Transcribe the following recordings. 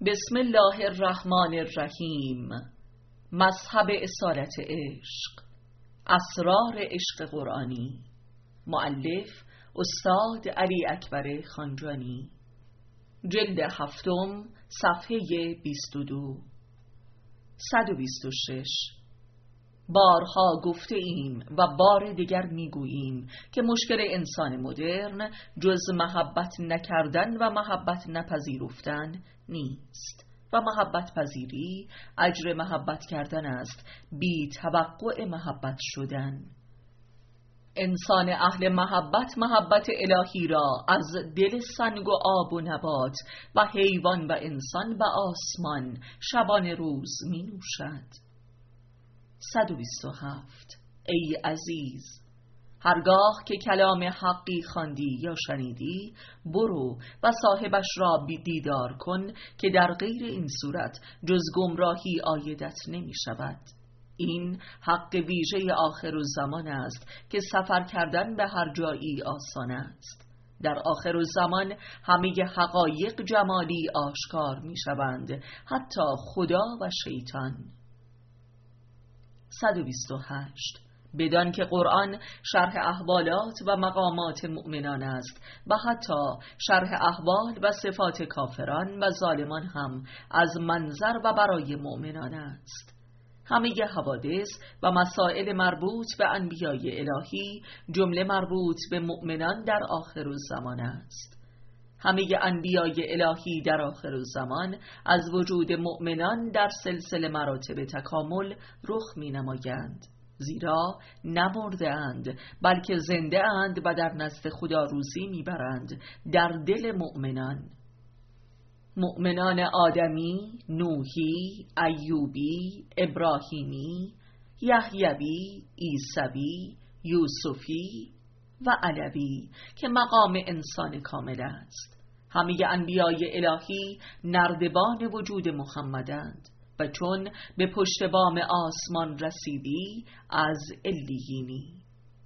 بسم الله الرحمن الرحیم. مذهب اصالت عشق، اسرار عشق قرآنی. مؤلف استاد علی اکبر خانجانی. جلد هفتم، صفحه 22. 126. بارها گفته ایم و بار دیگر میگوییم که مشکل انسان مدرن جز محبت نکردن و محبت نپذیرفتن نیست و محبت پذیری اجر محبت کردن است، بی توقع محبت شدن. انسان اهل محبت محبت الهی را از دل سنگ و آب و نبات و حیوان و انسان و آسمان شبانه روز می نوشد. 127. ای عزیز، هرگاه که کلام حقی خواندی یا شنیدی، برو و صاحبش را دیدار کن که در غیر این صورت جز گمراهی عایدت نمی شود. این حق ویژه آخر الزمان است که سفر کردن به هر جایی آسان است. در آخر الزمان همه حقایق جمالی آشکار می شوند، حتی خدا و شیطان. 128. بدان که قرآن شرح احوالات و مقامات مؤمنان است و حتی شرح احوال و صفات کافران و ظالمان هم از منظر و برای مؤمنان است. همه حوادث و مسائل مربوط به انبیای الهی جمله مربوط به مؤمنان در آخر الزمان است. همه انبیای الهی در آخر الزمان از وجود مؤمنان در سلسله مراتب تکامل رخ می نمایند، زیرا نمرده اند بلکه زنده اند و در نزد خدا روزی می برند در دل مؤمنان. مؤمنان آدمی، نوحی، ایوبی، ابراهیمی، یحیوی، عیسوی، یوسفی و علوی که مقام انسان کامل است. همه انبیای الهی نردبان وجود محمدند و چون به پشت بام آسمان رسیدی از علیینی.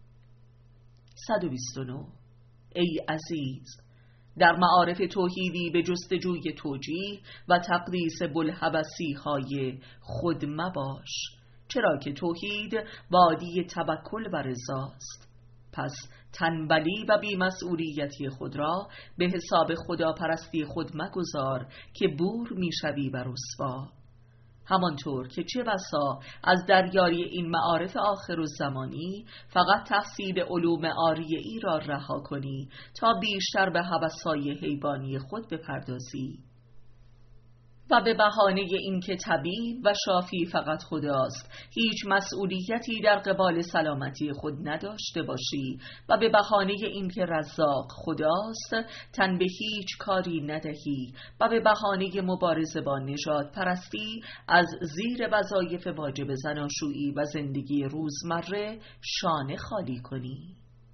129. ای عزیز، در معارف توحیدی به جستجوی توجیه و تقدیس بوالهوسی های خود مباش، چرا که توحید وادی توکل و رضاست. پس تنبلی و بی‌مسئولیتی خود را به حساب خداپرستی خود مگذار که بور میشوی و رسوا. همانطور که چه بسا از دریاری این معارف آخر الزمانی فقط تحصیل علوم عاریه ای را رها کنی تا بیشتر به هوس‌های حیوانی خود بپردازی و به بهانه این که طبیب و شافی فقط خداست هیچ مسئولیتی در قبال سلامتی خود نداشته باشی و به بهانه این که رزاق خداست تن به هیچ کاری ندهی و به بهانه مبارزه با نژاد پرستی از زیر وظایف واجب زناشویی و زندگی روزمره شانه خالی کنی.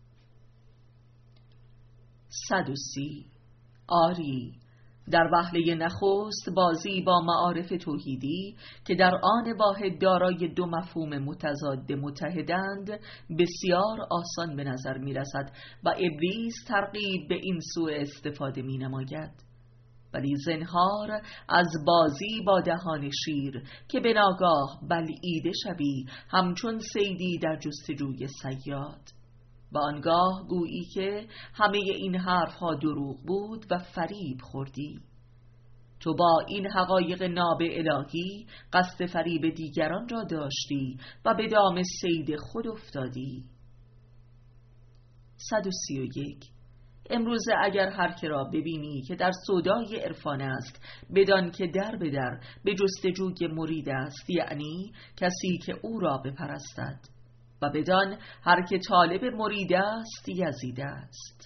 130. آری، در وهله نخست بازی با معارف توحیدی که در آن واحد دارای دو مفهوم متضاد متحدند بسیار آسان به نظر می رسد و ابلیس ترغیب به این سوء استفاده می نماید. ولی زنهار از بازی با دهان شیر که به ناگاه بلعیده شوی همچون صیدی در جستجوی صیاد و آنگاه گویی که همه این حرفها دروغ بود و فریب خوردی. تو با این حقایق ناب الهی قصد فریب دیگران را داشتی و به دام صید خود افتادی. 131. امروزه اگر هر که را ببینی که در سودای عرفان است بدان که در به در به جستجوی مرید است، یعنی کسی که او را بپرستد، و بدان هر که طالب مرید است یزید است.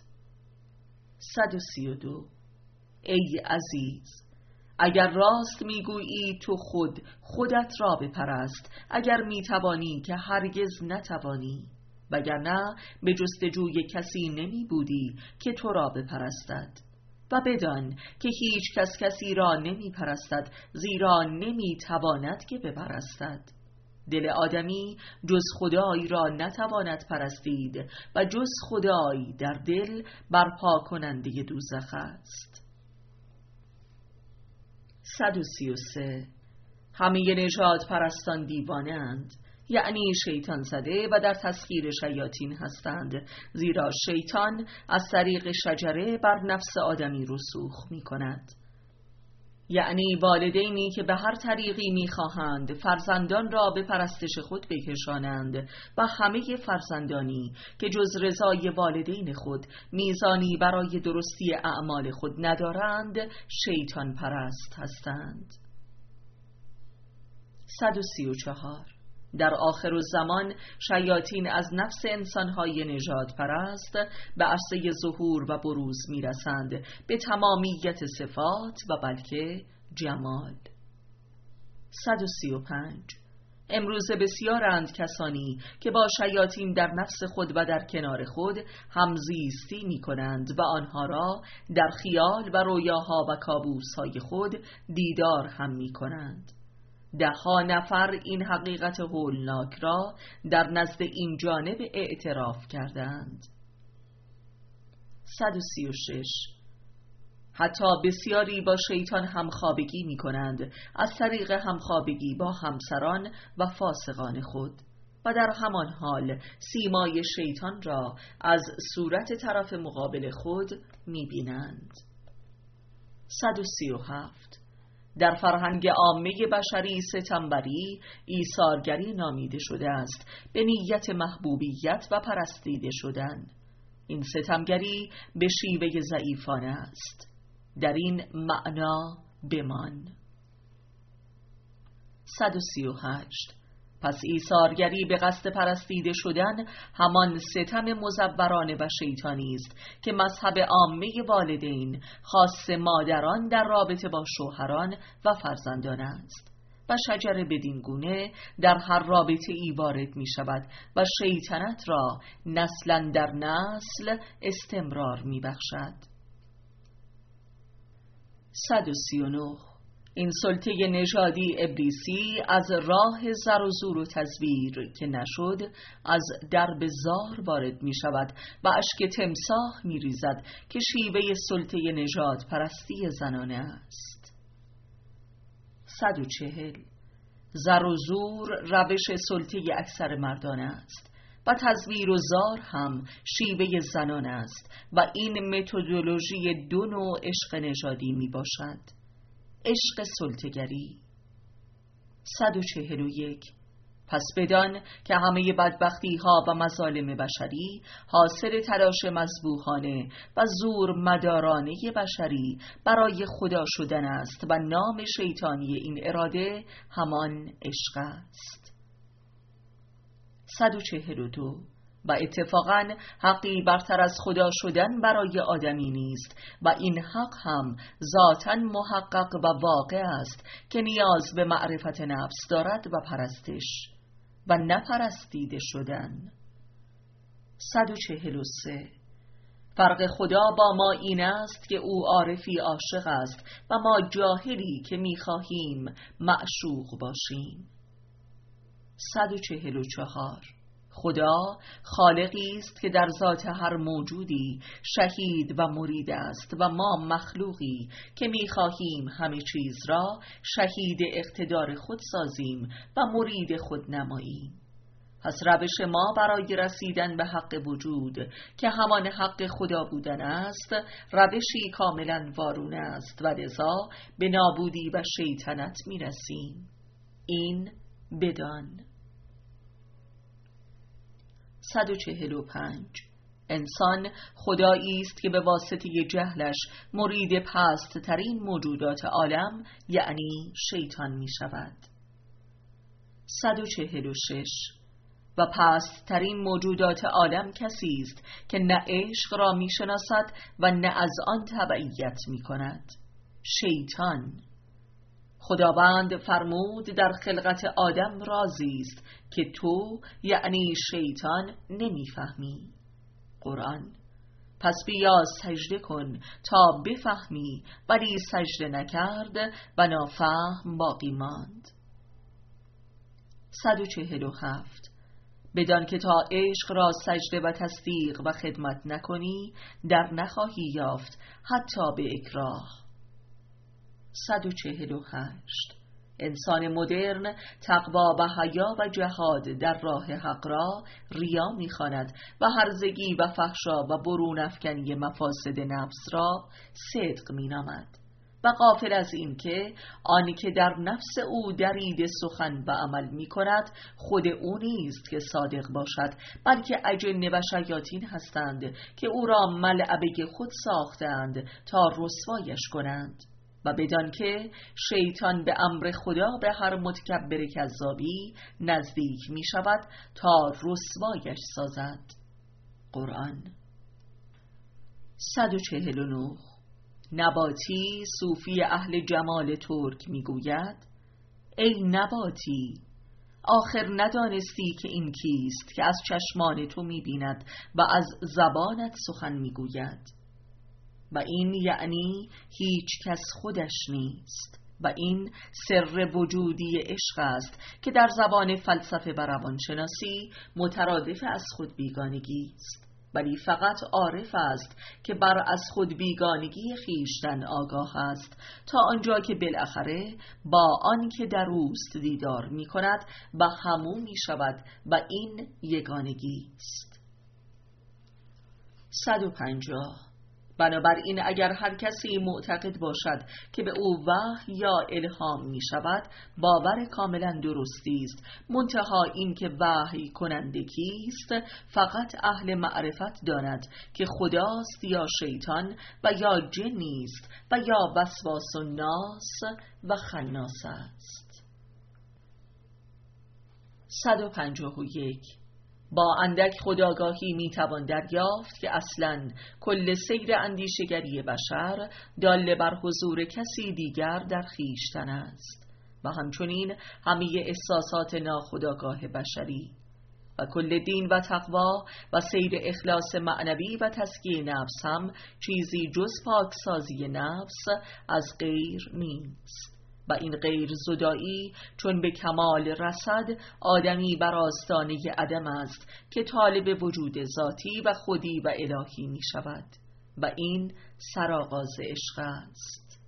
132. ای عزیز، اگر راست میگویی تو خودت را بپرست، اگر میتوانی که هرگز نتوانی، وگرنه به جستجوی کسی نمی بودی که تو را بپرستد. و بدان که هیچ کس کسی را نمی پرستد زیرا نمی تواند که بپرستد. دل آدمی جز خدای را نتواند پرستید و جز خدای در دل برپا کننده دوزخ است. 133. همه نژاد پرستان دیوانند، یعنی شیطان زده و در تسخیر شیاطین هستند، زیرا شیطان از طریق شجره بر نفس آدمی رسوخ می کند. یعنی والدینی که به هر طریقی می‌خواهند فرزندان را به پرستش خود بکشانند و همه فرزندانی که جز رضای والدین خود میزانی برای درستی اعمال خود ندارند شیطان پرست هستند. 134. در آخرالزمان شیاطین از نفس انسانهای نژاد پرست به عرصه ظهور و بروز میرسند به تمامیت صفات و بلکه جمال. 135. امروزه بسیارند کسانی که با شیاطین در نفس خود و در کنار خود همزیستی می کنند و آنها را در خیال و رویاها و کابوسهای خود دیدار هم می کنند. 10 نفر این حقیقت هولناک را در نزد این جانب اعتراف کردند. 136. حتی بسیاری با شیطان همخوابگی می کنند از طریق همخوابگی با همسران و فاسقان خود و در همان حال سیمای شیطان را از صورت طرف مقابل خود می بینند. 137. در فرهنگ عامه بشری ستمبری ایثارگری نامیده شده است به نیت محبوبیت و پرستیده شدن. این ستمگری به شیوه ضعیفانه است. در این معنا بمان. 138. پس ایثارگری به قصد پرستیده شدن همان ستم مزورانه و شیطانی است که مذهب عامه والدین خاص مادران در رابطه با شوهران و فرزندان است و شجره بدین گونه در هر رابطه ای وارد می شود و شیطنت را نسلا در نسل استمرار می بخشد. 139. این سلطه نژادی ابلیسی از راه زر و زور و تزویر که نشد از درب زار وارد می شود و اشک تمساح می ریزد که شیوه سلطه نژاد پرستی زنانه است. 140. زر و زور روش سلطه اکثر مردان است و تزویر و زار هم شیوه زنان است و این متدولوژی 2 نوع عشق نژادی می باشد. عشق سلطه‌گری. 141. پس بدان که همه بدبختی ها و مظالم بشری حاصل تلاش مذبوحانه و زور مدارانه بشری برای خدا شدن است و نام شیطانی این اراده همان عشق است. 142. و اتفاقاً حقی برتر از خدا شدن برای آدمی نیست و این حق هم ذاتاً محقق و واقع است که نیاز به معرفت نفس دارد و پرستش و نپرستیده شدن. 143. فرق خدا با ما این است که او عارفی عاشق است و ما جاهلی که می‌خواهیم معشوق باشیم. 144. خدا خالقی است که در ذات هر موجودی شهید و مرید است و ما مخلوقی که می‌خواهیم همه چیز را شهید اقتدار خود سازیم و مرید خود نماییم. پس روش ما برای رسیدن به حق وجود که همان حق خدا بودن است روشی کاملا وارونه است و لذا به نابودی و شیطنت می‌رسیم. این بدان. 145. انسان خدایی است که به واسطه جهلش مرید پست ترین موجودات عالم یعنی شیطان می شود. 146. و پست ترین موجودات عالم کسی است که نه عشق را می شناسد و نه از آن تبعیت می کند. شیطان. خداوند فرمود در خلقت آدم رازی است که تو یعنی شیطان نمیفهمی. قرآن. پس بیا سجده کن تا بفهمی ولی سجده نکرد و نافهم باقی ماند. 147. بدان که تا عشق را سجده و تصدیق و خدمت نکنی در نخواهی یافت حتی به اکراه. 148. انسان مدرن تقوا و حیا و جهاد در راه حق را ریا می‌خواند و هرزگی و فحشا و برون افکنی مفاسد نفس را صدق می‌نامد و غافل از این که آنی که در نفس او درید سخن و عمل می‌کند خود او نیست که صادق باشد، بلکه اجنه و شیاطین هستند که او را ملعبه خود ساختند تا رسوایش کنند و بدان که شیطان به امر خدا به هر متکبر کذابی نزدیک می شود تا رسوایش سازد. قرآن. 149. نباتی صوفی اهل جمال ترک می گوید: ای نباتی، آخر ندانستی که این کیست که از چشمان تو می بیند و از زبانت سخن می گوید؟ و این یعنی هیچ کس خودش نیست و این سر وجودی عشق است که در زبان فلسفه و روانشناسی مترادف از خود بیگانگی است، ولی فقط عارف است که بر از خود بیگانگی خیشتن آگاه است تا آنجا که بالاخره با آن که در اوست دیدار می کند و همو می شود و این یگانگی است. 150. بنابراین اگر هر کسی معتقد باشد که به او وحی یا الهام می شود، باور کاملا درستی است، منتها این که وحی کننده کیست فقط اهل معرفت داند که خداست یا شیطان و یا جنی است و یا وسواس الناس و خناس است. 151. با اندک خودآگاهی میتوان دریافت که اصلاً کل سیر اندیشگری بشر دال بر حضور کسی دیگر در خویشتن است و همچنین همه احساسات ناخودآگاه بشری و کل دین و تقوا و سیر اخلاص معنوی و تزکیه نفس هم چیزی جز پاکسازی نفس از غیر نیست و این غیر زدایی چون به کمال رسد آدمی بر آستانه عدم است که طالب وجود ذاتی و خودی و الهی می شود و این سرآغاز عشق است.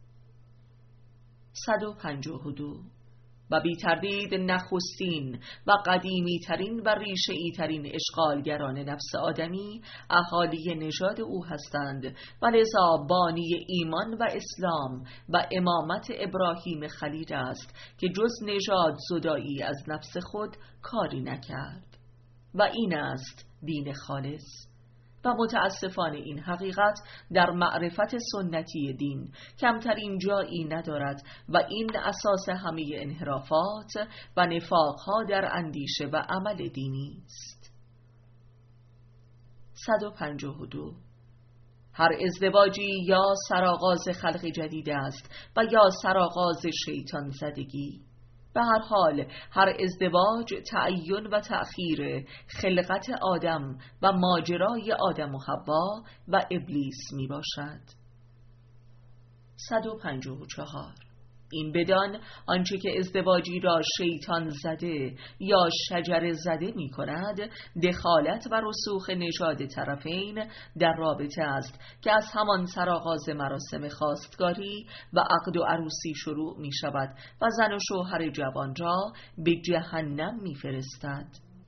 152. و بی تردید نخستین و قدیمی ترین و ریشه‌ای ترین اشغالگران نفس آدمی اهالی نژاد او هستند و لذا بانی ایمان و اسلام و امامت ابراهیم خلیل است که جز نژاد زدایی از نفس خود کاری نکرد و این است دین خالص و متاسفانه این حقیقت در معرفت سنتی دین کمترین جایی ندارد و این اساس همه انحرافات و نفاقها در اندیشه و عمل دینی است. 152. هر ازدواجی یا سرآغاز خلق جدید است و یا سرآغاز شیطان زدگی. به هر حال هر ازدواج تعین و تأخیر خلقت آدم و ماجرای آدم و حوا و ابلیس می باشد. 154. این بدان آنچه که ازدواجی را شیطان زده یا شجر زده می کند دخالت و رسوخ نژاد طرفین در رابطه است که از همان سرآغاز مراسم خواستگاری و عقد و عروسی شروع می شود و زن و شوهر جوان را به جهنم می فرستد.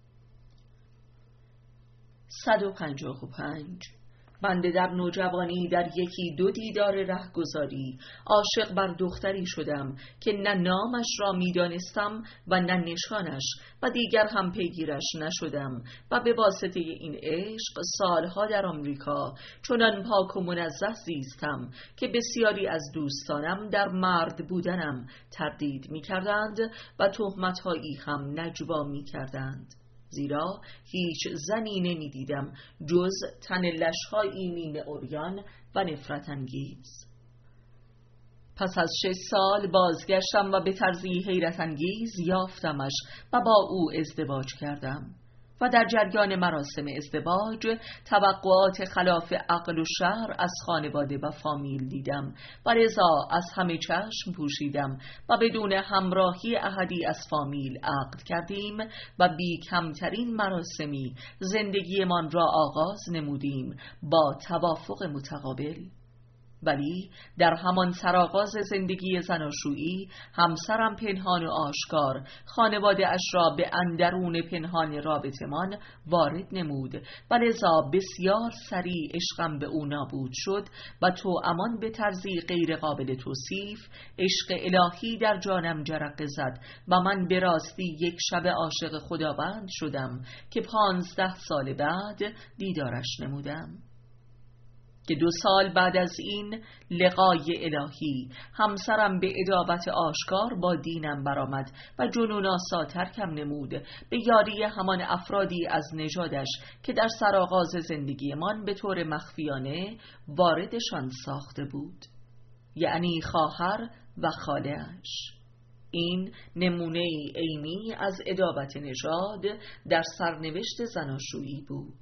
155. بنده در نوجوانی در یکی دو دیدار رهگذاری عاشق بر دختری شدم که نه نامش را می‌دانستم و نه نشانش و دیگر هم پیگیرش نشدم و به واسطه این عشق سالها در آمریکا چنان پاک و منزه زیستم که بسیاری از دوستانم در مرد بودنم تردید می‌کردند و تهمت‌هایی هم نجوا می‌کردند، زیرا هیچ زنی نمی‌دیدم جز تن لش‌هایی نیمه عریان و نفرت انگیز. پس از 6 سال بازگشتم و به طرزی حیرت انگیز یافتمش و با او ازدواج کردم و در جریان مراسم ازدواج توقعات خلاف عقل و شرع از خانواده و فامیل دیدم و لذا از همه چشم پوشیدم و بدون همراهی احدی از فامیل عقد کردیم و بی کمترین مراسمی زندگیمان را آغاز نمودیم با توافق متقابل. ولی در همان سرآغاز زندگی زناشویی همسرم پنهان و آشکار خانواده اش را به اندرون پنهان رابطمان وارد نمود و لذا بسیار سریع عشقم به او نابود شد و توامان به طرزی غیر قابل توصیف عشق الهی در جانم جرقه زد و من به راستی یک شب عاشق خداوند شدم که 15 سال بعد دیدارش نمودم. که 2 سال بعد از این لقای الهی همسرم به عداوت آشکار با دینم برآمد و جنون آسا ترکم نمود به یاری همان افرادی از نژادش که در سرآغاز زندگیمان به طور مخفیانه واردشان ساخته بود، یعنی خواهر و خاله‌اش. این نمونه عینی از عداوت نژاد در سرنوشت زناشویی بود.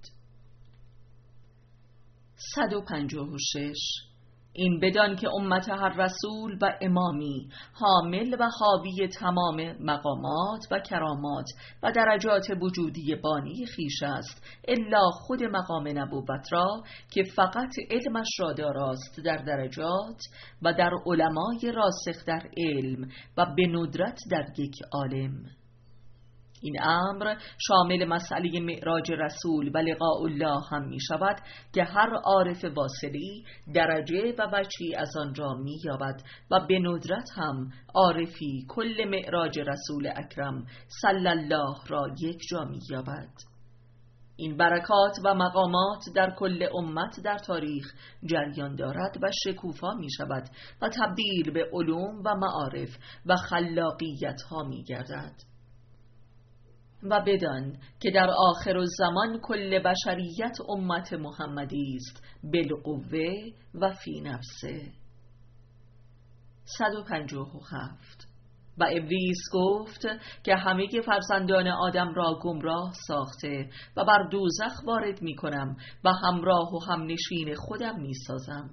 156. این بدان که امت هر رسول و امامی حامل و حاوی تمام مقامات و کرامات و درجات وجودی بانی خویش است، الا خود مقام نبوت را که فقط علمش را داراست در درجات و در علمای راسخ در علم و به ندرت در یک عالم. این امر شامل مسئله معراج رسول و لقاء الله هم می شود که هر عارف واصلی درجه و وجهی از آن را می یابد و به ندرت هم عارفی کل معراج رسول اکرم صلی الله را یک جا می یابد. این برکات و مقامات در کل امت در تاریخ جریان دارد و شکوفا می شود و تبدیل به علوم و معارف و خلاقیت ها می گردد. و بدان که در آخر الزمان کل بشریت امت محمدی است بالقوه و فی نفسه. 157. و ابلیس گفت که همه فرزندان آدم را گمراه ساخته و بر دوزخ وارد می کنم و همراه و همنشین خودم می سازم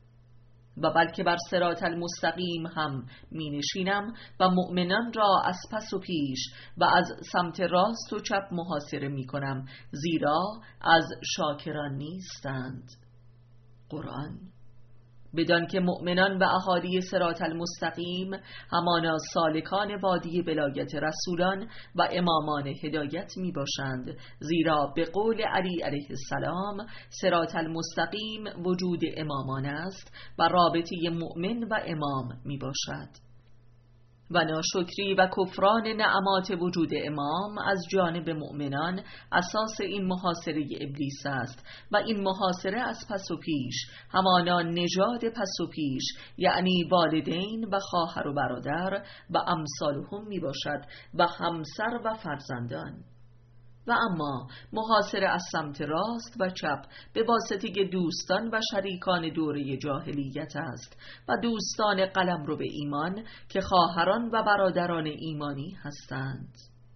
و بلکه بر صراط المستقیم هم می نشینم و مؤمنان را از پس و پیش و از سمت راست و چپ محاصره می کنم، زیرا از شاکران نیستند. قرآن. بدان که مؤمنان و اهالی صراط المستقیم همانا سالکان وادی ولایت رسولان و امامان هدایت می باشند، زیرا به قول علی علیه السلام صراط المستقیم وجود امامان است و رابطه مؤمن و امام می باشد. و ناشکری و کفران نعمات وجود امام از جانب مؤمنان اساس این محاصره ابلیس است و این محاصره از پس و پیش همانا نژاد پس و پیش، یعنی والدین و خواهر و برادر و امثالهم می باشد و همسر و فرزندان. و اما محاصره از سمت راست و چپ به واسطه دوستان و شریکان دوره جاهلیت است و دوستان قلمرو به ایمان که خواهران و برادران ایمانی هستند،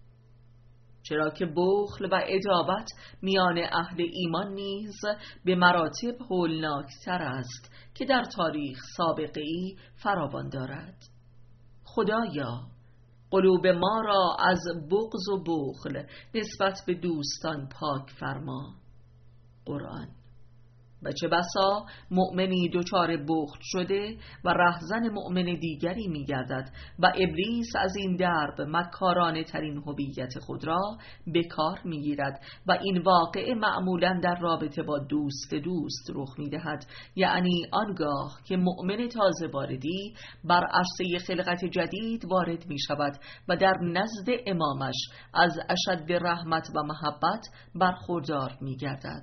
چرا که بخل و عداوت میان اهل ایمان نیز به مراتب هولناکتر است که در تاریخ سابقه‌ای فراوان دارد. خدایا قلوب ما را از بغض و بخل نسبت به دوستان پاک فرما. قرآن. و چه بسا مؤمنی دچار بخل شده و رهزن مؤمن دیگری می گردد و ابلیس از این درب مکارانه ترین هویت خود را به کار می گیرد و این واقعه معمولا در رابطه با دوست رخ می دهد، یعنی آنگاه که مؤمن تازه واردی بر عرصه خلقت جدید وارد می شود و در نزد امامش از اشد رحمت و محبت برخوردار می گردد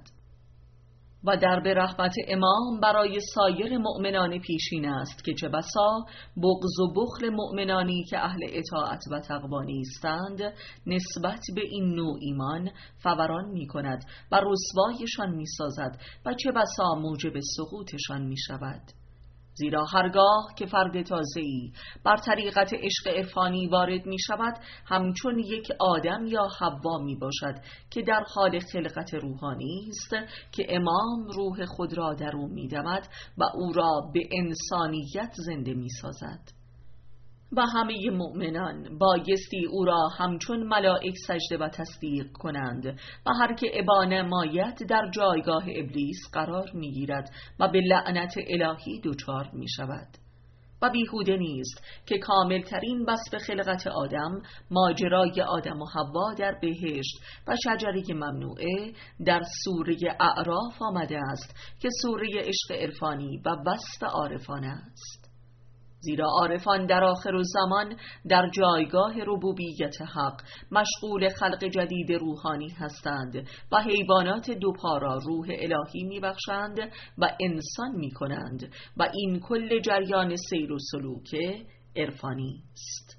و در به رحمت امام برای سایر مؤمنان پیشین است که چه بسا بغض و بخل مؤمنانی که اهل اطاعت و تقوا نیستند نسبت به این نوع ایمان فوران می کند و رسوایشان می سازد و چه بسا موجب سقوطشان می شود. زیرا هرگاه که فرد تازه‌ای بر طریقت عشق عرفانی وارد می شود همچون یک آدم یا حوا می باشد که در حال خلقت روحانی است که امام روح خود را در او می دمد و او را به انسانیت زنده می سازد. و همه مؤمنان بایستی او را همچون ملائک سجده و تصدیق کنند و هر که ابا نماید در جایگاه ابلیس قرار می‌گیرد و به لعنت الهی دچار می‌شود. و بیهوده نیست که کاملترین وصف خلقت آدم ماجرای آدم و حوا در بهشت و شجره ممنوعه در سوره اعراف آمده است که سوره عشق عرفانی و وصف عارفان است. زیرا عارفان در آخر الزمان در جایگاه ربوبیت حق مشغول خلق جدید روحانی هستند و حیوانات دوپا را روح الهی میبخشند و انسان میکنند و این کل جریان سیر و سلوک عرفانی است.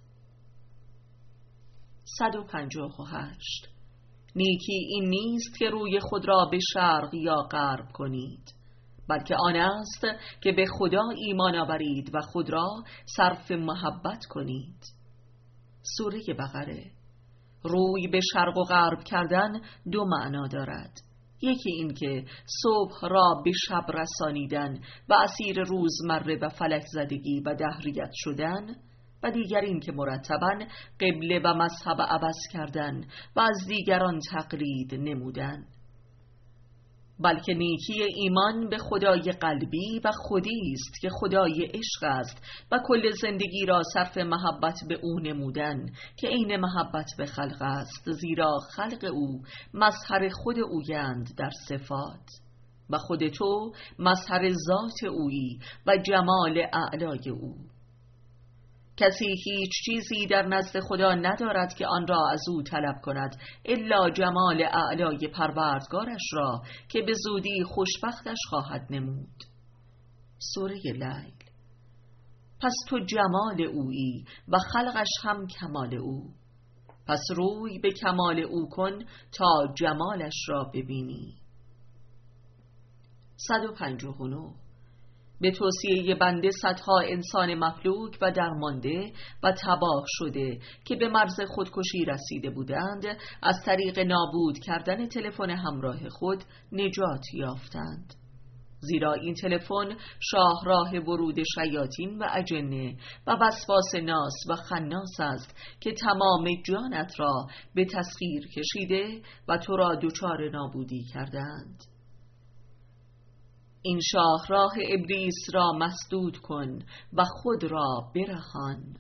158. نیکی این نیست که روی خود را به شرق یا غرب کنید، بلکه آن است که به خدا ایمان آورید و خود را صرف محبت کنید. سوره بقره. روی به شرق و غرب کردن دو معنا دارد. یکی این که صبح را به شب رسانیدن و اسیر روزمره و فلک زدگی و دهریت شدن، و دیگر این که مرتباً قبله و مذهب عوض کردن و از دیگران تقلید نمودن. بلکه نیکی ایمان به خدای قلبی و خودی است که خدای عشق است و کل زندگی را صرف محبت به او نمودن که عین محبت به خلق است، زیرا خلق او مظهر خود اویند در صفات و خود تو مظهر ذات اویی و جمال اعلای او. کسی هیچ چیزی در نزد خدا ندارد که آن را از او طلب کند الا جمال اعلای پروردگارش را که به زودی خوشبختش خواهد نمود. سوره لیل. پس تو جمال اویی و خلقش هم کمال او، پس روی به کمال او کن تا جمالش را ببینی. 159. به توصیه بنده صدها انسان مفلوک و درمانده و تباه شده که به مرز خودکشی رسیده بودند از طریق نابود کردن تلفن همراه خود نجات یافتند. زیرا این تلفن شاهراه ورود شیاطین و اجنه و وسواس ناس و خناس است که تمام جانت را به تسخیر کشیده و تو را دچار نابودی کردند. این شاهراه ابلیس را مسدود کن و خود را برهان.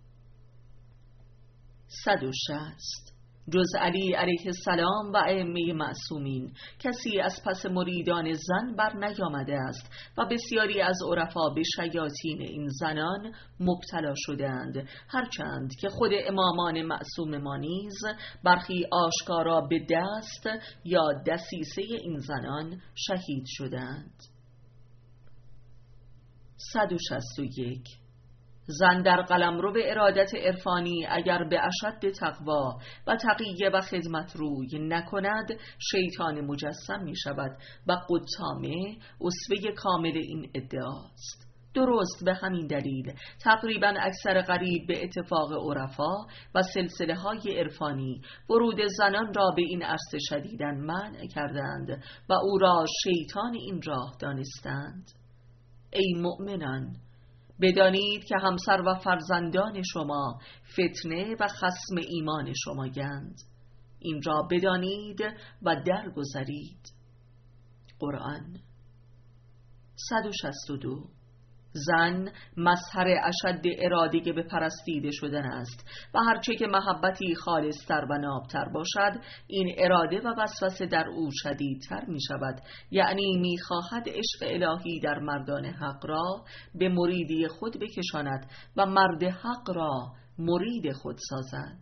160. جز علی علیه السلام و ائمه معصومین کسی از پس مریدان زن بر نیامده است و بسیاری از عرفا به شیاطین این زنان مبتلا شدند، هرچند که خود امامان معصوم ما نیز برخی آشکارا به دست یا دسیسه این زنان شهید شدند. 161. زن در قلمرو به ارادت عرفانی اگر به اشد تقوا و تقیه و خدمت روی نکند شیطان مجسم می شود و قطامه اسوه کامل این ادعاست. درست به همین دلیل تقریبا اکثر قریب به اتفاق عرفا و سلسله های عرفانی ورود زنان را به این عرصه شدیداً منع کردند و او را شیطان این راه دانستند. ای مؤمنان، بدانید که همسر و فرزندان شما فتنه و خصم ایمان شما گند. این را بدانید و درگذرید. قرآن. 162. زن مظهر اشد اراده به پرستیده شدن است و هرچه که محبتی خالصتر و نابتر باشد این اراده و وسوسه در او شدیدتر می شود، یعنی می خواهد عشق الهی در مردان حق را به مریدی خود بکشاند و مرد حق را مرید خود سازد.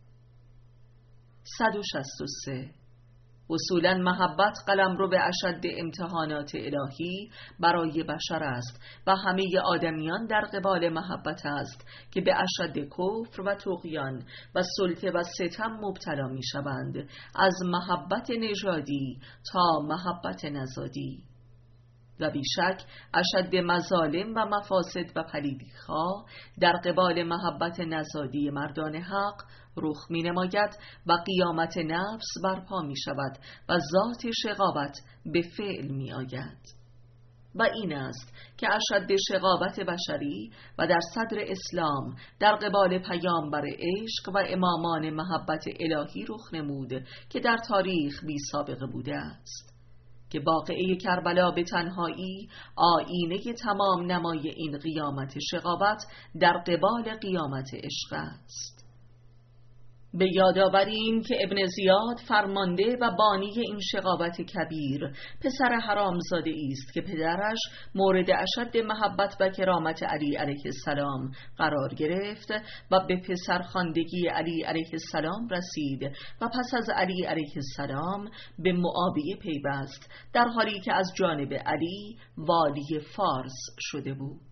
163. اصولاً محبت قلمرو به اشد امتحانات الهی برای بشر است و همه آدمیان در قبال محبت است که به اشد کفر و طغیان و سلطه و ستم مبتلا می شوند، از محبت نژادی تا محبت نژادی. و بیشک اشد مظالم و مفاسد و پلیدی‌ها در قبال محبت نژادی مردان حق رخ می نماید و قیامت نفس برپا می شود و ذات شقاوت به فعل می آید. و این است که اشد شقاوت بشری و در صدر اسلام در قبال پیامبر عشق و امامان محبت الهی رخ نمود که در تاریخ بی سابقه بوده است، که واقعه کربلا به تنهایی آیینه تمام نمای این قیامت شقاوت در قبال قیامت عشق است. به یاد آوریم که ابن زیاد فرمانده و بانی این شقاوت کبیر پسر حرامزاده است که پدرش مورد اشد محبت و کرامت علی علیه السلام قرار گرفت و به پسرخواندگی علی علیه السلام رسید و پس از علی علیه السلام به معاویه پیوست، در حالی که از جانب علی والی فارس شده بود.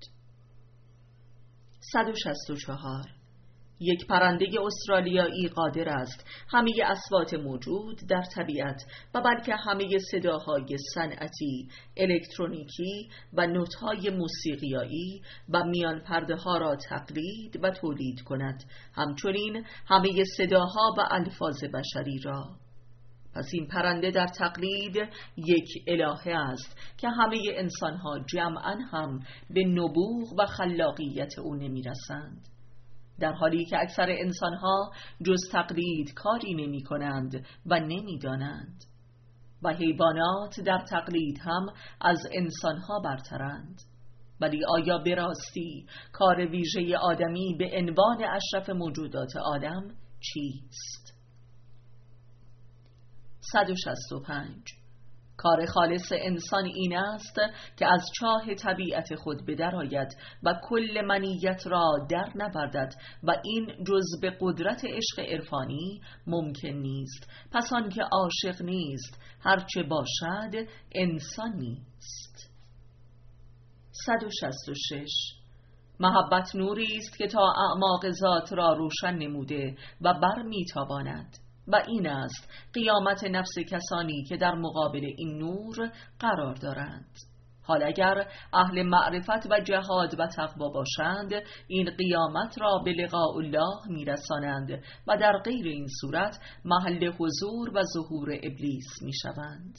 164. یک پرنده استرالیایی قادر است همه اصوات موجود در طبیعت و بلکه همه صداهای صنعتی، الکترونیکی و نوت‌های موسیقیایی و میان پرده ها را تقلید و تولید کند، همچنین همه صداها و الفاظ بشری را. پس این پرنده در تقلید یک الهه است که همه انسانها جمعاً هم به نبوغ و خلاقیت او نمی رسند، در حالی که اکثر انسانها جز تقلید کاری نمی کنند و نمی دانند. و حیوانات در تقلید هم از انسانها برترند. ولی آیا به راستی کار ویژه آدمی به عنوان اشرف موجودات عالم چیست؟ 165. کار خالص انسان این است که از چاه طبیعت خود بدرآید و کل منیت را در نوردد و این جز به قدرت عشق عرفانی ممکن نیست. پس آن که عاشق نیست هرچه باشد انسان نیست. 166. محبت نوری است که تا اعماق ذات را روشن نموده و بر میتاباند، و این است قیامت نفس کسانی که در مقابل این نور قرار دارند. حال اگر اهل معرفت و جهاد و تقوا باشند، این قیامت را به لقاء الله میرسانند و در غیر این صورت محل حضور و ظهور ابلیس میشوند.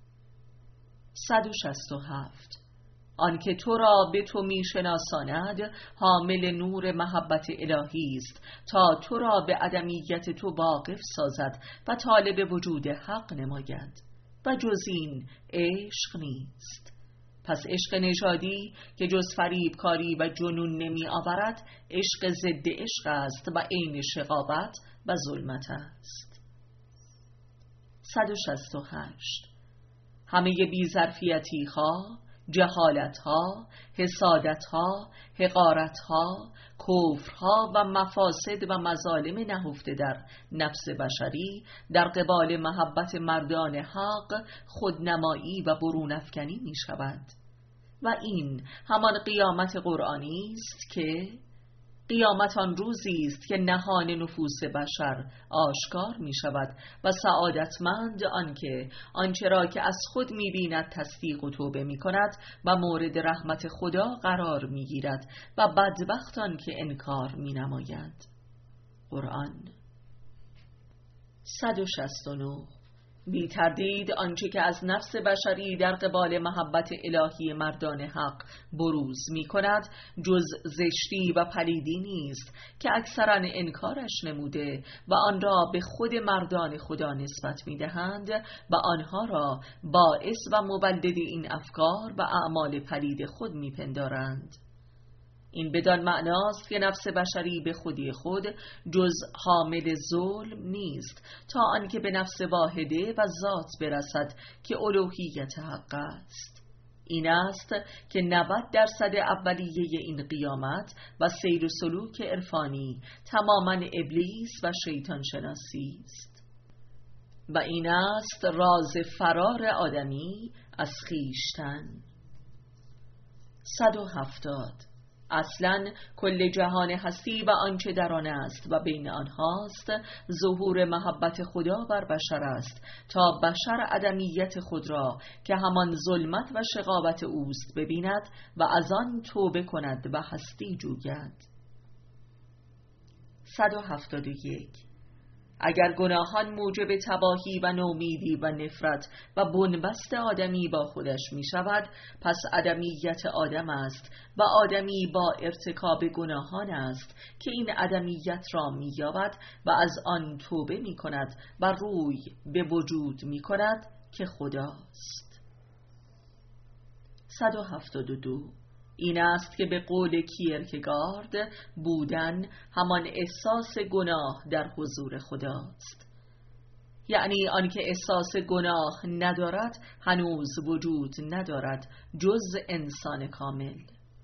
167. آنکه تو را به تو میشناساند حامل نور محبت الهی است تا تو را به عدمیت تو واقف سازد و طالب وجود حق نماید، و جز این عشق نیست. پس عشق نژادی که جز فریبکاری و جنون نمی آورد عشق ضد عشق است و عین شقاوت و ظلمت است. 168. همه بی‌ظرفیتی ها، جهالتها، حسادتها، حقارتها، کفرها و مفاسد و مظالم نهفته در نفس بشری در قبال محبت مردان حق خودنمایی و برون افکنی می شود. و این همان قیامت قرآنی است که قیامت آن روزی است که نهان نفوس بشر آشکار می شود و سعادتمند آنکه آنچه را که از خود می بیند تصدیق و توبه می کند و مورد رحمت خدا قرار می گیرد و بدبخت آنکه انکار می نماید. قرآن. 169. بی تردید آنچه که از نفس بشری در قبال محبت الهی مردان حق بروز می کند جز زشتی و پلیدی نیست که اکثرا انکارش نموده و آن را به خود مردان خدا نسبت می دهند و آنها را باعث و مولد این افکار و اعمال پلید خود می پندارند. این بدان معناست که نفس بشری به خودی خود جز حامل ظلم نیست تا آنکه به نفس واحده و ذات برسد که الوهیت حق است. این است که 90% اولیه این قیامت و سیر و سلوک عرفانی تماما ابلیس و شیطان شناسی است. و این است راز فرار آدمی از خویشتن. 170. اصلاً کل جهان هستی و آنچه در آن است و بین آنهاست ظهور محبت خدا بر بشر است تا بشر عدمیت خود را که همان ظلمت و شقاوت اوست ببیند و از آن توبه کند و هستی جوید. 171. اگر گناهان موجب تباهی و نومیدی و نفرت و بنبست آدمی با خودش می شود، پس آدمیت آدم است و آدمی با ارتکاب گناهان است که این آدمیت را می یابد و از آن توبه می کند و روی به وجود می کند که خداست. 172. این است که به قول کیرکگارد بودن همان احساس گناه در حضور خداست، یعنی آنکه احساس گناه ندارد هنوز وجود ندارد جز انسان کامل.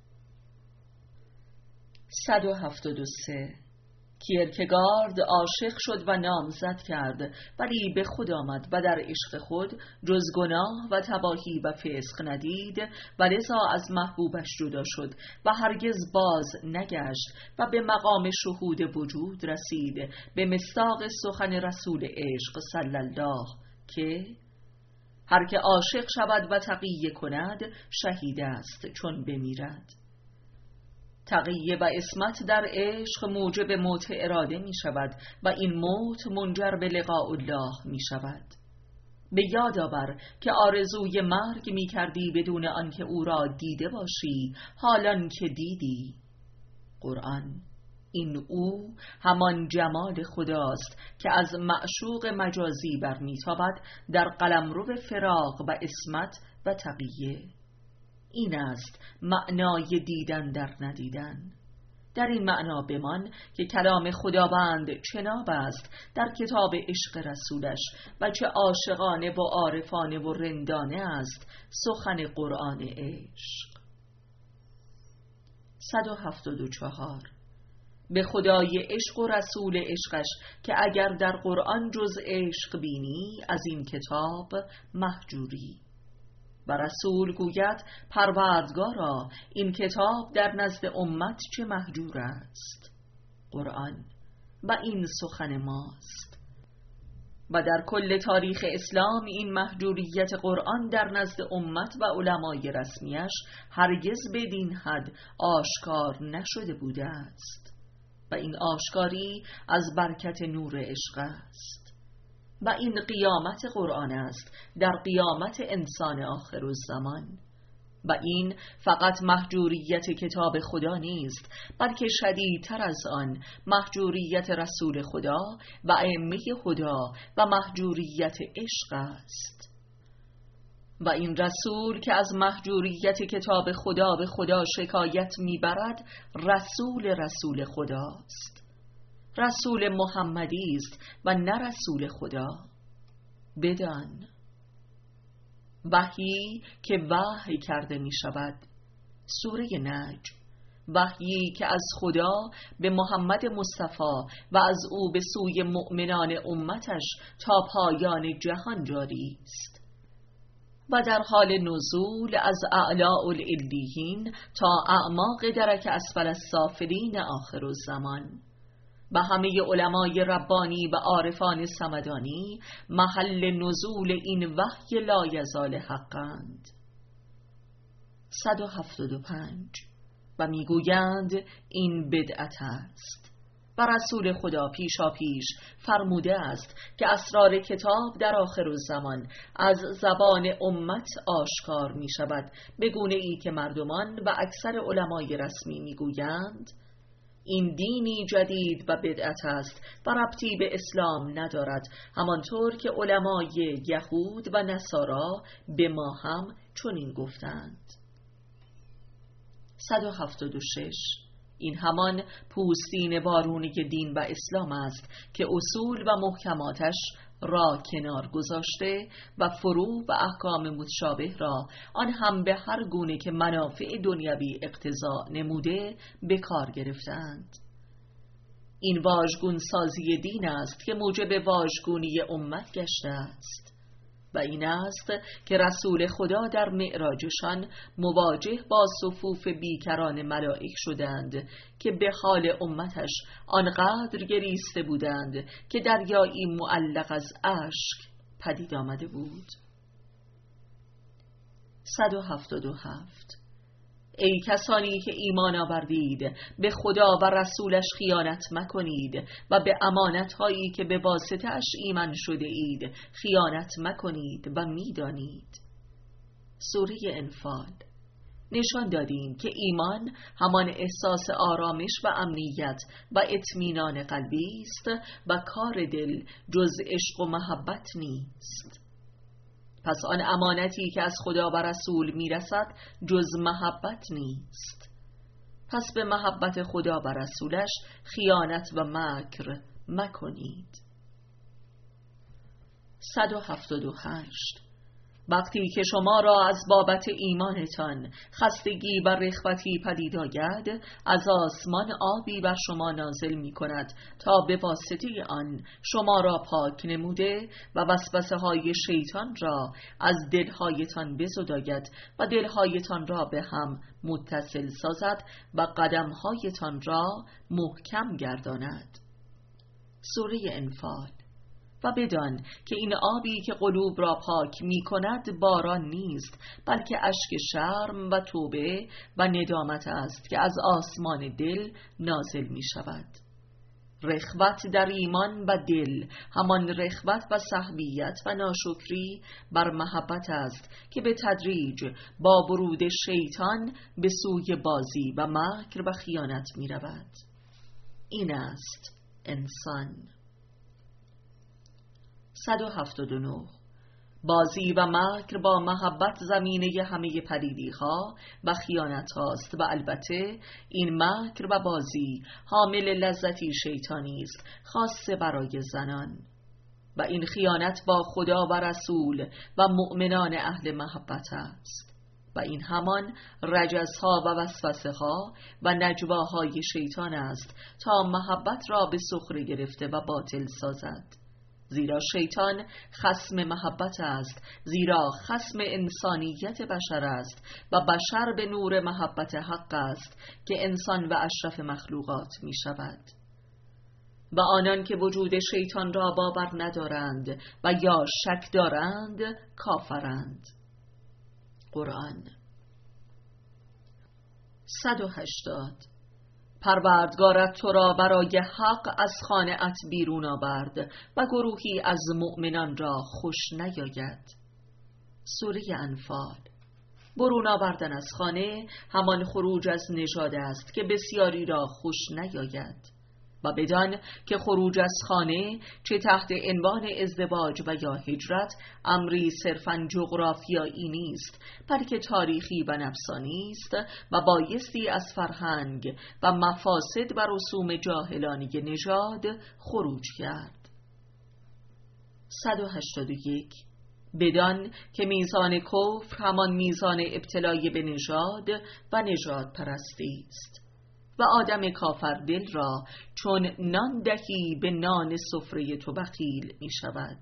173. کیرکگارد عاشق شد و نامزد کرد، ولی به خود آمد و در عشق خود جز گناه و تباهی و فسق ندید و لذا از محبوبش جدا شد و هرگز باز نگشت و به مقام شهود وجود رسید به مصداق سخن رسول عشق صلی الله که هر که عاشق شود و تقیه کند شهید است چون بمیرد. تقیه و عصمت در عشق موجب موت اراده می شود و این موت منجر به لقاء الله می شود. به یاد آور که آرزوی مرگ می کردی بدون آنکه او را دیده باشی، حالان که دیدی. قرآن این او همان جمال خداست که از معشوق مجازی برمیتابد در قلمرو فراق و عصمت و تقیه. این است معنای دیدن در ندیدن. در این معنا بمان که کلام خداوند چناب است در کتاب عشق رسولش و چه عاشقانه و عارفانه و رندانه است سخن قرآن عشق. 174. به خدای عشق و رسول عشقش که اگر در قرآن جز عشق بینی از این کتاب محجوری. و رسول گوید پروردگارا این کتاب در نزد امت چه محجور است. قرآن و این سخن ماست. و در کل تاریخ اسلام این محجوریت قرآن در نزد امت و علمای رسمیش هرگز بدین حد آشکار نشده بوده است و این آشکاری از برکت نور عشق است. و این قیامت قرآن است در قیامت انسان آخر الزمان. و این فقط محجوریت کتاب خدا نیست، بلکه شدیدتر از آن محجوریت رسول خدا و ائمه خدا و محجوریت عشق است. و این رسول که از محجوریت کتاب خدا به خدا شکایت میبرد رسول خداست، رسول محمدی است و نه رسول خدا. بدان وحی که وحی کرده می شود. سوره نجم. وحی که از خدا به محمد مصطفی و از او به سوی مؤمنان امتش تا پایان جهان جاری است و در حال نزول از اعلاء العلیین تا اعماق درک اسفل السافلین آخر الزمان. و همه علمای ربانی و عارفان صمدانی محل نزول این وحی لایزال حقند. 175. و میگویند این بدعت است و رسول خدا پیشا پیش فرموده است که اسرار کتاب در آخر الزمان از زبان امت آشکار می شود، به گونه ای که مردمان و اکثر علمای رسمی میگویند این دینی جدید و بدعت است و ربطی به اسلام ندارد، همانطور که علمای یهود و نصارا به ما هم چنین گفتند. 176. این همان پوستین وارونی دین و اسلام است که اصول و محکماتش را کنار گذاشته و فروع و احکام متشابه را آن هم به هر گونه که منافع دنیوی اقتضا نموده به کار گرفتند. این واژگون سازی دین است که موجب واژگونی امت گشته است و این است که رسول خدا در معراجشان مواجه با صفوف بیکران ملائک شدند که به حال امتش آنقدر گریسته بودند که دریایی معلق از اشک پدید آمده بود. 177. ای کسانی که ایمان آوردید، به خدا و رسولش خیانت مکنید و به امانت‌هایی که به واسطه اش ایمان شده اید خیانت مکنید و می‌دانید. سوره انفال. نشان دادیم که ایمان همان احساس آرامش و امنیت و اطمینان قلبی است و کار دل جز عشق و محبت نیست. پس آن امانتی که از خدا و رسول میرسد جز محبت نیست. پس به محبت خدا و رسولش خیانت و مکر مکنید. 178. وقتی که شما را از بابت ایمانتان خستگی و رغبتی پدید آید، از آسمان آبی بر شما نازل می کند تا به واسطه آن شما را پاک نموده و وسوسه های شیطان را از دلهایتان بزداید و دلهایتان را به هم متصل سازد و قدمهایتان را محکم گرداند. سوره انفال. و بدان که این آبی که قلوب را پاک می کند باران نیست، بلکه اشک شرم و توبه و ندامت است که از آسمان دل نازل می شود. رغبت در ایمان و دل همان رغبت و سحبیت و ناشکری بر محبت است که به تدریج با ورود شیطان به سوی بازی و مکر و خیانت می رود. این است انسان. 179. بازی و مکر با محبت زمینه همه پلیدی‌ها و خیانت هاست و البته این مکر و بازی حامل لذتی شیطانی است خاصه برای زنان، و این خیانت با خدا و رسول و مؤمنان اهل محبت است، و این همان رجزها و وسوسه‌ها و نجواهای شیطان است تا محبت را به سخره گرفته و باطل سازد. زیرا شیطان خصم محبت است، زیرا خصم انسانیت بشر است و بشر به نور محبت حق است که انسان و اشرف مخلوقات می شود. و آنان که وجود شیطان را باور ندارند و یا شک دارند کافرند. قرآن. 180. پروردگارت تو را برای حق از خانه‌ات بیرون آورد و گروهی از مؤمنان را خوش نیاید. سوره انفال. برون آوردن از خانه همان خروج از نژاد است که بسیاری را خوش نیاید، و بدان که خروج از خانه چه تحت عنوان ازدواج و یا هجرت امری صرفاً جغرافیایی نیست، بلکه تاریخی و نفسانی است و بایستی از فرهنگ و مفاسد و رسوم جاهلانی نژاد خروج کرد. 181. بدان که میزان کفر همان میزان ابتلای به نژاد و نژاد پرستی است، و آدم کافر دل را چون نان دهی به نان سفره تو بخیل می شود.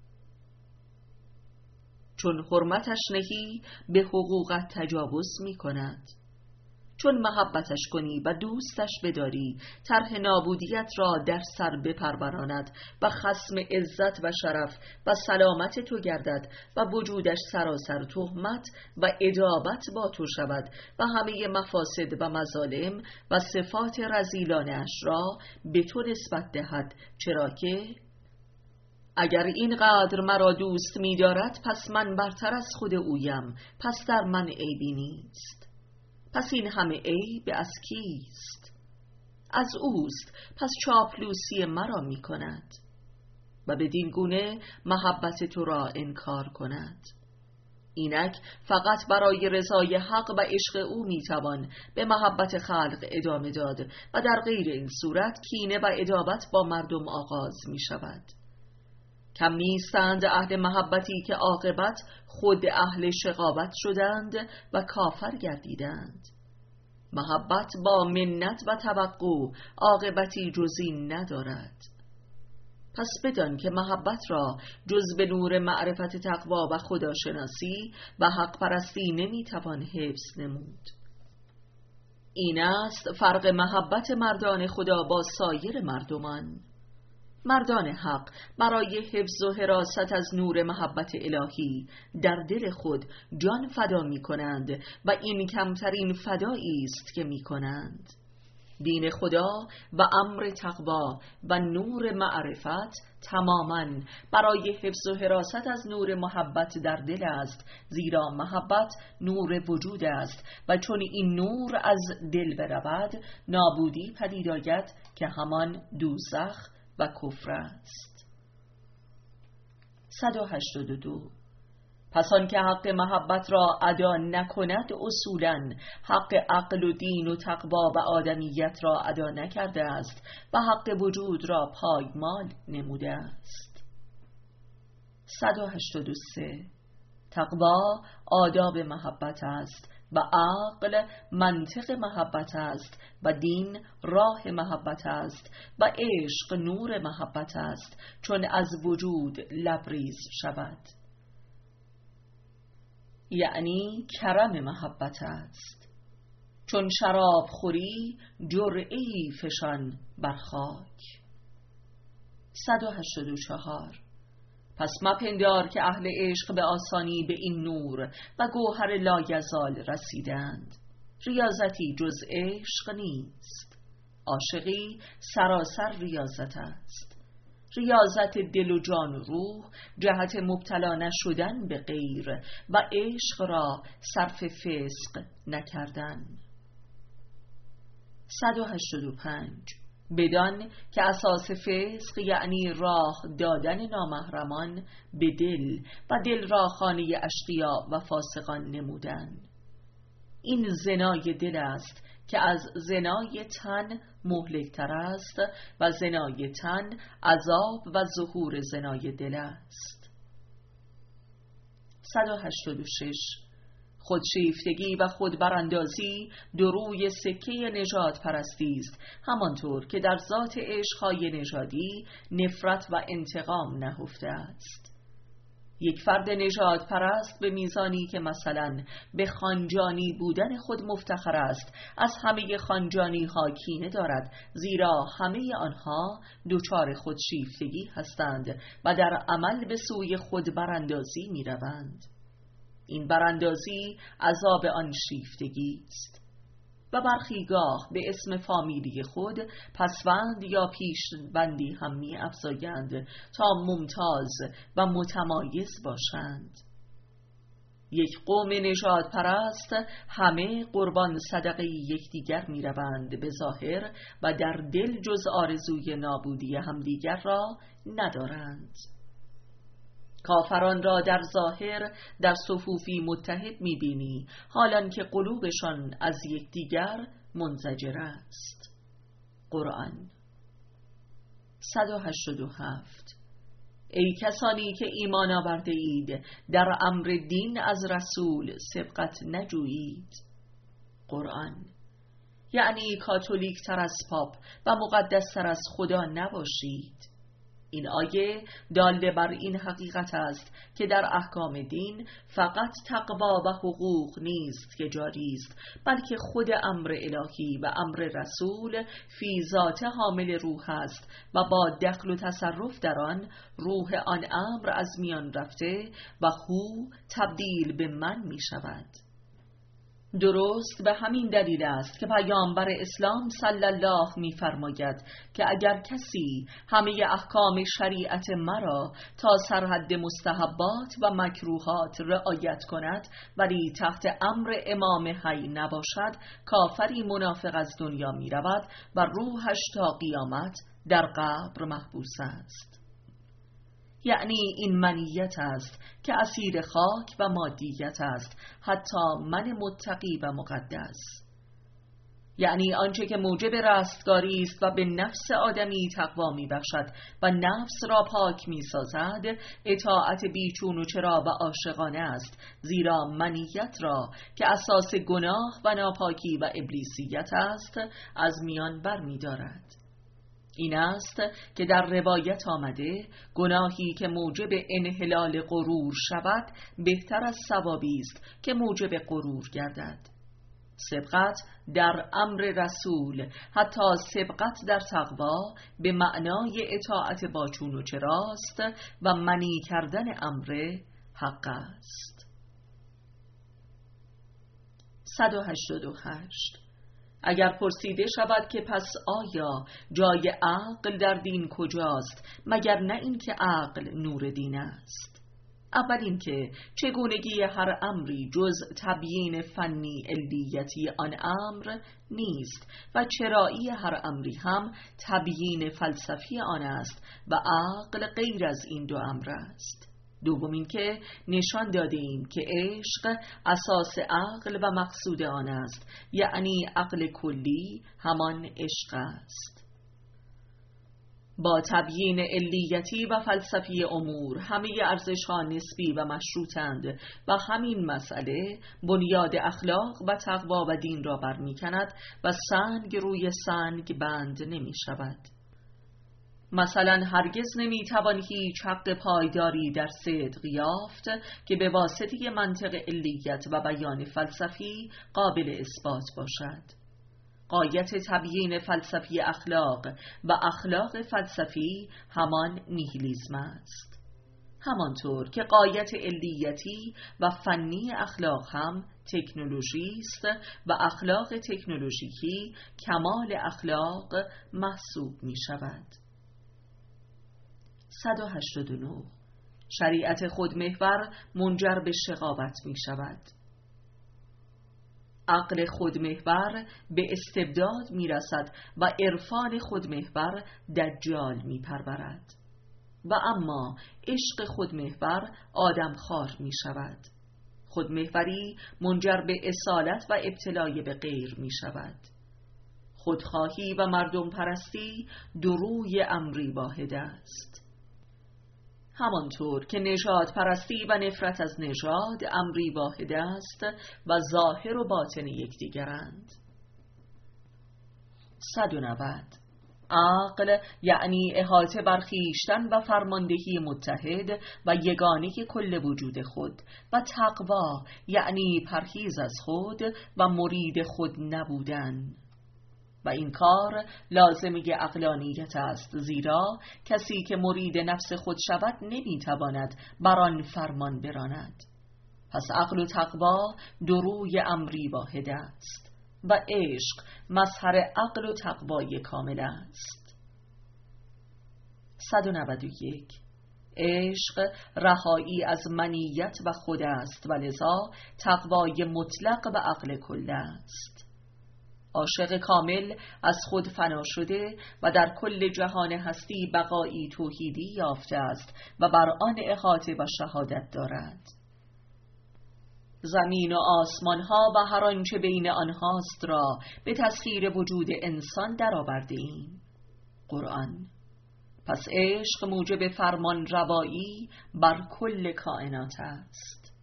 چون حرمتش نهی به حقوقت تجاوز می کند. چون محبتش کنی و دوستش بداری طرح نابودیت را در سر بپروراند و خصم عزت و شرف و سلامت تو گردد و وجودش سراسر تهمت و عداوت با تو شود و همه مفاسد و مظالم و صفات رذیلانش را به تو نسبت دهد، چرا که اگر اینقدر مرا دوست می دارد پس من برتر از خود اویم، پس در من عیبی نیست. پس این همه عیب از کیست؟ از اوست، پس چاپلوسی مرا می کند و بدین گونه محبت تو را انکار کند. اینک فقط برای رضای حق و عشق او می توان به محبت خلق ادامه داد و در غیر این صورت کینه و عداوت با مردم آغاز می شود. کم نیستند اهل محبتی که عاقبت خود اهل شقاوت شدند و کافر گردیدند. محبت با منت و توقع عاقبتی جز این ندارد. پس بدان که محبت را جز به نور معرفت تقوا و خداشناسی و حق پرستی نمیتوان حفظ نمود. این است فرق محبت مردان خدا با سایر مردمان. مردان حق برای حفظ و حراست از نور محبت الهی در دل خود جان فدا می کنند و این کمترین فدایی است که می کنند. دین خدا و امر تقوا و نور معرفت تماماً برای حفظ و حراست از نور محبت در دل است، زیرا محبت نور وجود است و چون این نور از دل برود نابودی پدید آید که همان دوزخ و کفر است. 182. پس آن که حق محبت را ادا نکند اصولاً حق عقل و دین و تقوا و آدمیت را ادا نکرده است و حق وجود را پایمال نموده است. 183. تقوا آداب محبت است و عقل منطق محبت است و دین راه محبت است و عشق نور محبت است چون از وجود لبریز شود، یعنی کرم محبت است. چون شراب خوری جرعه‌ای فشان بر خاک. 184. پس مپندار که اهل عشق به آسانی به این نور و گوهر لایزال رسیدند. ریاضتی جز عشق نیست، عاشقی سراسر ریاضت است. ریاضت دل و جان و روح جهت مبتلا نشدن به غیر و عشق را صرف فسق نکردن. 185. بدان که اساس فسق یعنی راه دادن نامحرمان به دل و دل را خانه اشقیا و فاسقان نمودن. این زنای دل است که از زنای تن مهلکتر است و زنای تن عذاب و ظهور زنای دل است. 186. خودشیفتگی و خودبراندازی دروی سکه نژاد پرستی است، همانطور که در ذات عشق‌های نژادی نفرت و انتقام نهفته است. یک فرد نژاد پرست به میزانی که مثلا به خانجانی بودن خود مفتخر است از همه خانجانی ها کینه دارد، زیرا همه آنها دچار خودشیفتگی هستند و در عمل به سوی خود براندازی می روند. این براندازی عذاب آن شیفتگی است. و برخی گاه به اسم فامیلی خود پسوند یا پیشبندی هم می افزایند تا ممتاز و متمایز باشند. یک قوم نژاد پرست همه قربان صدقه یکدیگر می روند به ظاهر و در دل جز آرزوی نابودی همدیگر را ندارند. کافران را در ظاهر در صفوفی متحد می‌بینی، حالان که قلوبشان از یکدیگر منزجر است. قرآن. 187. ای کسانی که ایمان آورده اید در امر دین از رسول سبقت نجویید. قرآن. یعنی کاتولیک تر از پاپ و مقدس تر از خدا نباشید. این آیه داله بر این حقیقت است که در احکام دین فقط تقوا و حقوق نیست که جاری است، بلکه خود امر الهی و امر رسول فی ذات حامل روح است و با دخل و تصرف در آن روح آن امر از میان رفته و هو تبدیل به من می شود. درست به همین دلیل است که پیامبر اسلام صلی الله می‌فرماید که اگر کسی همه احکام شریعت مرا تا سرحد مستحبات و مکروهات رعایت کند ولی تحت امر امام حی نباشد، کافری منافق از دنیا می‌رود و روحش تا قیامت در قبر محبوس است. یعنی این منیت است که اسیر خاک و مادیت است، حتی من متقی و مقدس. یعنی آنچه که موجب رستگاری است و به نفس آدمی تقوا می بخشد و نفس را پاک می سازد، اطاعت بیچون و چرا و عاشقانه است، زیرا منیت را که اساس گناه و ناپاکی و ابلیسیت است از میان بر می دارد. این است که در روایت آمده گناهی که موجب انحلال غرور شود بهتر از ثوابی است که موجب غرور گردد. سبقت در امر رسول، حتی سبقت در تقوا به معنای اطاعت با چون و چراست و منی کردن امر حق است. 188. اگر پرسیده شود که پس آیا جای عقل در دین کجاست، مگر نه این که عقل نور دین است؟ اول این که چگونگی هر امری جز تبیین فنی علیتی آن امر نیست و چرایی هر امری هم تبیین فلسفی آن است و عقل غیر از این دو امر است. دوم این که نشان دادیم که عشق اساس عقل و مقصود آن است، یعنی عقل کلی همان عشق است. با تبیین علیتی و فلسفی امور همه ارزش‌ها نسبی و مشروطند و همین مسئله بنیاد اخلاق و تقوا و دین را برمی‌کند و سنگ روی سنگ بند نمی‌شود. مثلا هرگز نمی‌توان هیچ حق پایداری در صدق یافت که به واسطه منطق علیت و بیان فلسفی قابل اثبات باشد. غایت تبیین فلسفی اخلاق و اخلاق فلسفی همان نیهیلیسم است، همانطور که غایت علیتی و فنی اخلاق هم تکنولوژی است و اخلاق تکنولوژیکی کمال اخلاق محسوب می شود. 189. شریعت خودمحور منجر به شقاوت می شود. عقل خودمحور به استبداد می رسد و عرفان خودمحور دجال می پرورد و اما عشق خودمحور آدمخوار می شود. خودمحوری منجر به اصالت و ابتلای به غیر می شود. خودخواهی و مردم پرستی دو روی امری واحد است. همانطور که نژاد پرستی و نفرت از نژاد امری واحد است و ظاهر و باطن یکدیگرند. 190. عقل یعنی احاطه بر خویشتن و فرماندهی متحد و یگانه کل وجود خود، و تقوا یعنی پرهیز از خود و مرید خود نبودن. و این کار لازمه عقلانیت است، زیرا کسی که مرید نفس خود شود نمیتواند بر آن فرمان براند. پس عقل و تقوا دو روی امری واحد است و عشق مظهر عقل و تقوای کامل است. 191. عشق رهایی از منیت و خود است و لذا تقوای مطلق و عقل کل است. عاشق کامل از خود فنا شده و در کل جهان هستی بقایی توحیدی یافته است و بر آن احاطه و شهادت دارد. زمین و آسمان ها و هر آنچه بین آنهاست را به تسخیر وجود انسان درآورده ایم. قرآن. پس عشق موجب فرمان روایی بر کل کائنات است.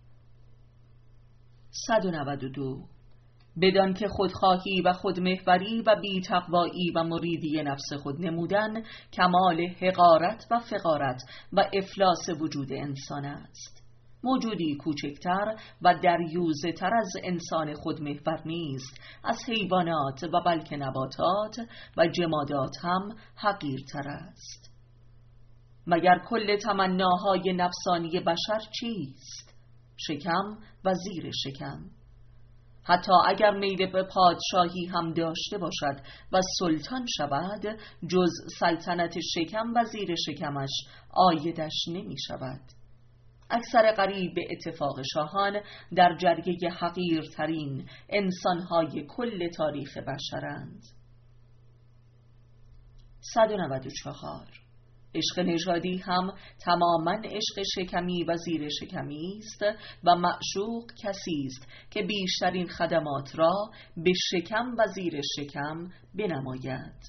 192. بدان که خودخواهی و خودمحوری و بی‌تقوایی و مریدی نفس خود نمودن کمال حقارت و فقارت و افلاس وجود انسان است. موجودی کوچکتر و دریوزه تر از انسان خودمحور نیست، از حیوانات و بلکه نباتات و جمادات هم حقیرتر است. مگر کل تمناهای نفسانی بشر چیست؟ شکم و زیر شکم. حتی اگر میل به پادشاهی هم داشته باشد و سلطان شود، جز سلطنت شکم و زیر شکمش عایدش نمی شود. اکثر قریب به اتفاق شاهان در جرگه حقیرترین انسانهای کل تاریخ بشرند. 194. عشق نژادی هم تماماً عشق شکمی و زیر شکمی است و معشوق کسی است که بیشترین خدمات را به شکم و زیر شکم بنماید.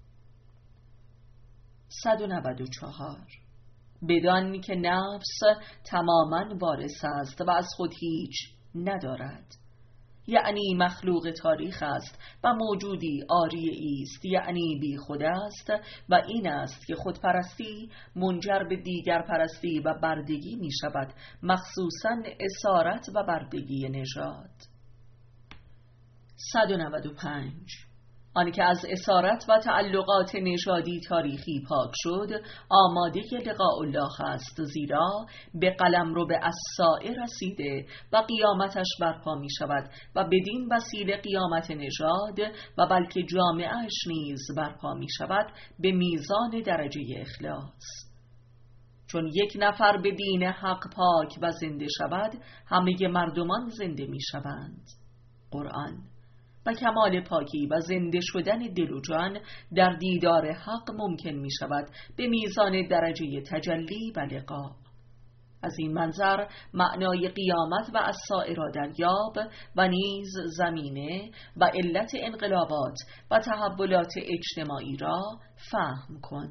194. بدان که نفس تماماً وارث است و از خود هیچ ندارد، یعنی مخلوق تاریخ است و موجودی عاریه است، یعنی بی خود است، و این است که خودپرستی منجر به دیگر پرستی و بردگی می شود، مخصوصاً اسارت و بردگی نژاد. 195. آنکه از اسارت و تعلقات نژادی تاریخی پاک شد آماده لقاء الله است، زیرا به قلمرو به الساعه رسیده و قیامتش برپا می شود و بدین وسیله قیامت نژاد و بلکه جامعهش نیز برپا می شود به میزان درجه اخلاص. چون یک نفر به دین حق پاک و زنده شود، همه مردمان زنده می شوند. قرآن. و کمال پاکی و زنده شدن دل و جان در دیدار حق ممکن می شود به میزان درجه تجلی و لقا. از این منظر معنای قیامت و الساعه را دریاب و نیز زمینه و علت انقلابات و تحولات اجتماعی را فهم کن.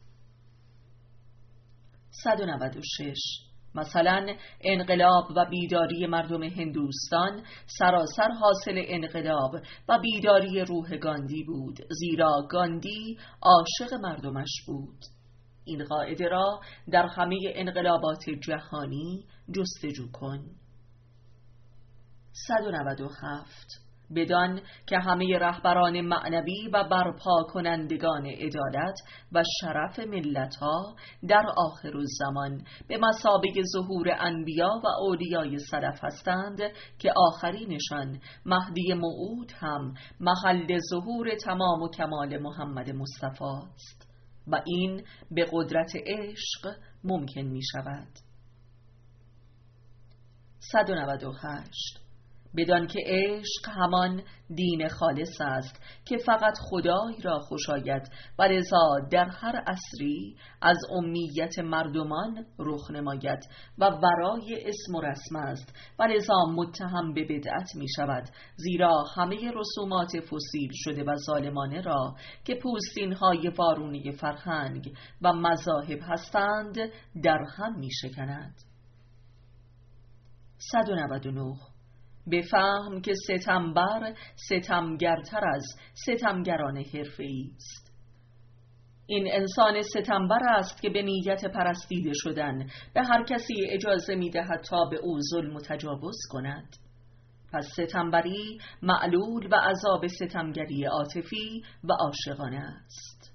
196. مثلا انقلاب و بیداری مردم هندوستان سراسر حاصل انقلاب و بیداری روح گاندی بود، زیرا گاندی عاشق مردمش بود. این قاعده را در همه انقلابات جهانی جستجو کن. 197. بدان که همه رهبران معنوی و برپا کنندگان عدالت و شرف ملت‌ها در آخرالزمان به مثابه ظهور انبیا و اولیای سلف هستند که آخرینشان مهدی موعود هم محل ظهور تمام و کمال محمد مصطفی است و این به قدرت عشق ممکن می شود. 198. بدان که عشق همان دین خالص است که فقط خدای را خوشاید و لذا در هر عصری از امیت مردمان رخ نماید و ورای اسم و رسم است و لذا متهم به بدعت می شود، زیرا همه رسومات فسیل شده و ظالمانه را که پوستین های وارونه فرهنگ و مذاهب هستند در هم می شکند. 199. بفهم که ستمبر ستمگرتر از ستمگران حرفه‌ای است. این انسان ستمبر است که به نیت پرستیده شدن به هر کسی اجازه می‌دهد تا به او ظلم و تجاوز کند. پس ستمبری معلول و عذاب ستمگری عاطفی و عاشقانه است.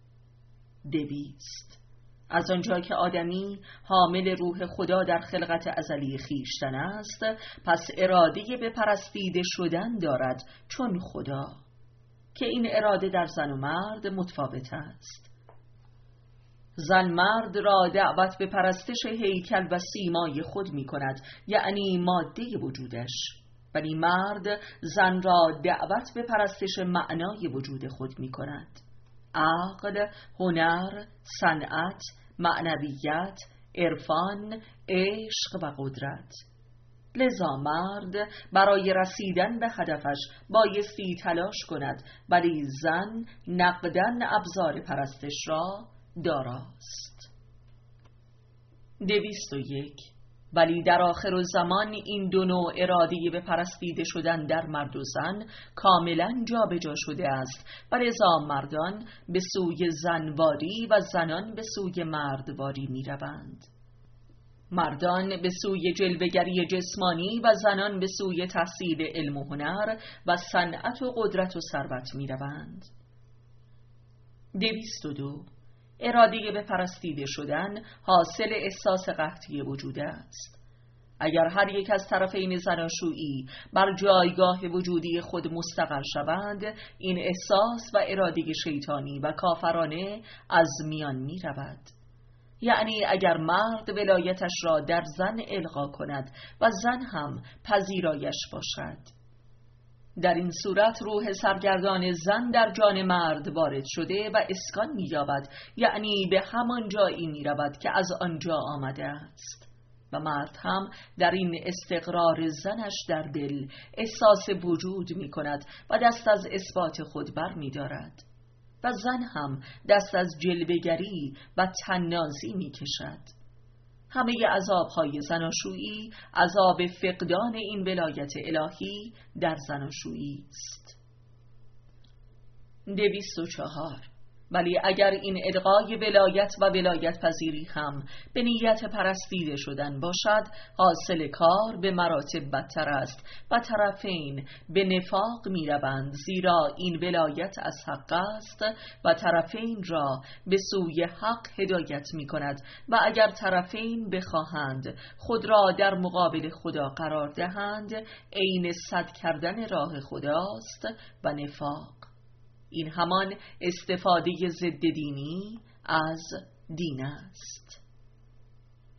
200. از آنجا که آدمی حامل روح خدا در خلقت ازلی خویشتن است، پس اراده به پرستیده شدن دارد چون خدا، که این اراده در زن و مرد متفاوت است. زن مرد را دعوت به پرستش هیکل و سیمای خود می کند، یعنی ماده وجودش، ولی مرد زن را دعوت به پرستش معنای وجود خود می کند: عقل، هنر، صنعت، معنویت، عرفان، عشق و قدرت. لذا مرد برای رسیدن به هدفش بایستی تلاش کند، ولی زن نقداً ابزار پرستش را داراست. 201. ولی در آخرالزمان این دو نوع اراده به پرستیده شدن در مرد و زن کاملا جابجا شده است و لذا مردان به سوی زنواری و زنان به سوی مردواری می روند. مردان به سوی جلوه‌گری جسمانی و زنان به سوی تحصیل علم و هنر و صنعت و قدرت و ثروت می روند. 202. اراده به پرستیده شدن حاصل احساس قحطی وجود است. اگر هر یک از طرفین زناشویی بر جایگاه وجودی خود مستقر شوند، این احساس و اراده شیطانی و کافرانه از میان می رود. یعنی اگر مرد ولایتش را در زن القا کند و زن هم پذیرایش باشد، در این صورت روح سرگردان زن در جان مرد وارد شده و اسکان می یابد، یعنی به همان جایی می رود که از آنجا آمده است، و مرد هم در این استقرار زنش در دل احساس وجود می کند و دست از اثبات خود بر می دارد، و زن هم دست از جلوه‌گری و طنازی می کشد. همه عذاب‌های زناشویی عذاب فقدان این ولایت الهی در زناشویی است. 204. ولی اگر این ادعای ولایت و ولایت پذیری هم به نیت پرستیده شدن باشد، حاصل کار به مراتب بدتر است و طرفین به نفاق می روند، زیرا این ولایت از حق است و طرفین را به سوی حق هدایت می کند و اگر طرفین بخواهند خود را در مقابل خدا قرار دهند، عین سد کردن راه خداست و نفاق. این همان استفاده ضد دینی از دین است.